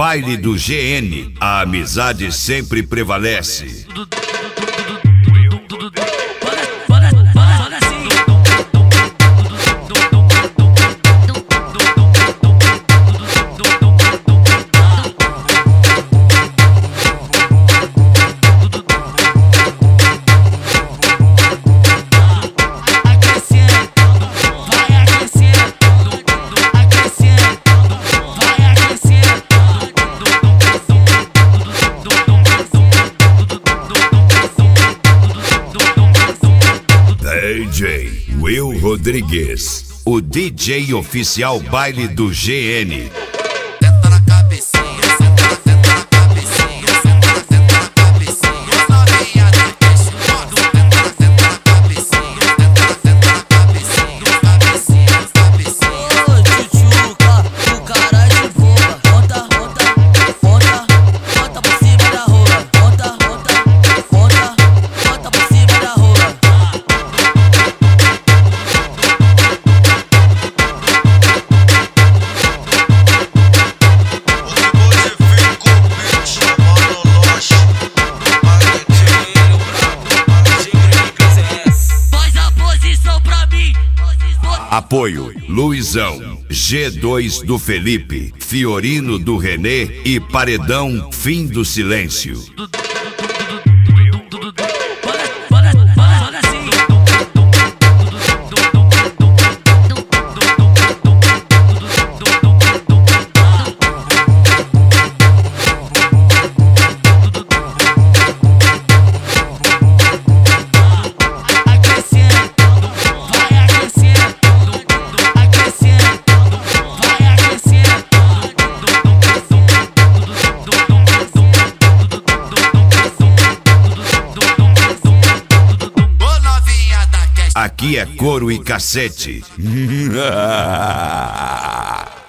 Baile do GN, a amizade sempre prevalece. DJ Will Rodrigues, o DJ oficial Baile do GN. Senta na cabecinha, senta na cabecinha, senta na cabecinha, novinha do peixe, senta na cabecinha, senta na cabecinha, cabecinha. Ô tchutchuca, tu cara de boba, bota por cima da rola, bota por cima da rola. Apoio: Luizão, G2 do Felipe, Fiorino do Renê e Paredão Fim do Silêncio. Aqui é couro e cacete.